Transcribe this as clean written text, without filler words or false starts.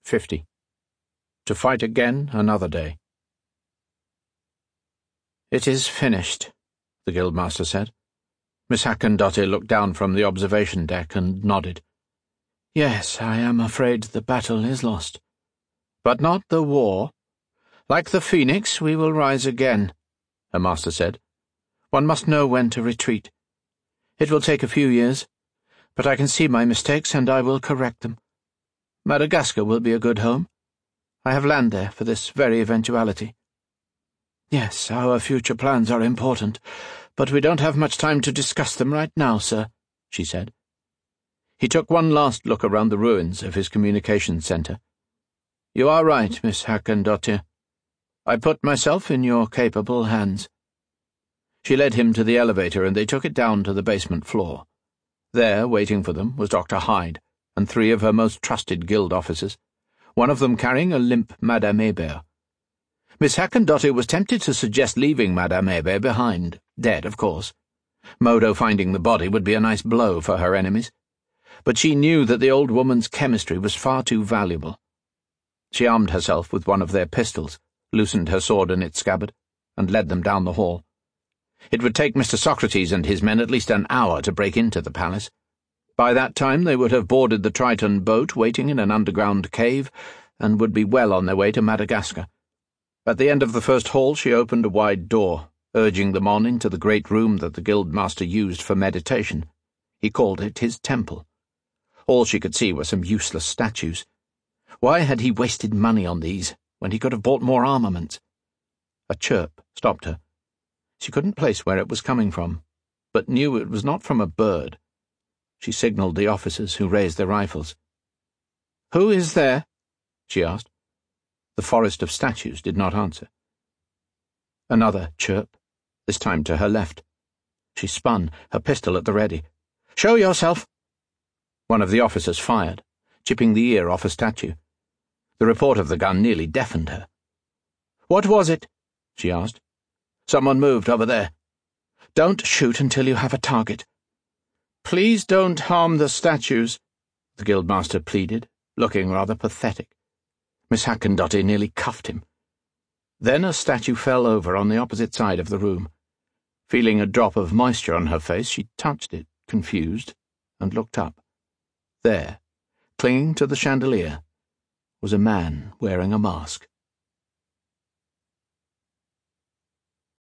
50. To fight again another day. "It is finished," the Guildmaster said. Miss Hakkendottir looked down from the observation deck and nodded. "Yes, I am afraid the battle is lost. But not the war. Like the phoenix, we will rise again," her master said. "One must know when to retreat. It will take a few years, but I can see my mistakes and I will correct them. Madagascar will be a good home. I have land there for this very eventuality. Yes, our future plans are important, but we don't have much time to discuss them right now, sir," she said. He took one last look around the ruins of his communications centre. "You are right, Miss Hakkendottir. I put myself in your capable hands." She led him to the elevator and they took it down to the basement floor. There, waiting for them, was Dr. Hyde and 3 of her most trusted guild officers, one of them carrying a limp Madame Hebert. Miss Hakkendottir was tempted to suggest leaving Madame Hebert behind, dead, of course. Modo finding the body would be a nice blow for her enemies, but she knew that the old woman's chemistry was far too valuable. She armed herself with one of their pistols, loosened her sword in its scabbard, and led them down the hall. It would take Mr. Socrates and his men at least an hour to break into the palace. By that time they would have boarded the Triton boat waiting in an underground cave, and would be well on their way to Madagascar. At the end of the first hall she opened a wide door, urging them on into the great room that the Guildmaster used for meditation. He called it his temple. All she could see were some useless statues. Why had he wasted money on these, when he could have bought more armaments? A chirp stopped her. She couldn't place where it was coming from, but knew it was not from a bird. She signalled the officers, who raised their rifles. "Who is there?" she asked. The forest of statues did not answer. Another chirp, this time to her left. She spun, her pistol at the ready. "Show yourself!" One of the officers fired, chipping the ear off a statue. The report of the gun nearly deafened her. "What was it?" she asked. "Someone moved over there." "Don't shoot until you have a target." "Please don't harm the statues," the Guildmaster pleaded, looking rather pathetic. Miss Hakkendottir nearly cuffed him. Then a statue fell over on the opposite side of the room. Feeling a drop of moisture on her face, she touched it, confused, and looked up. There, clinging to the chandelier, was a man wearing a mask.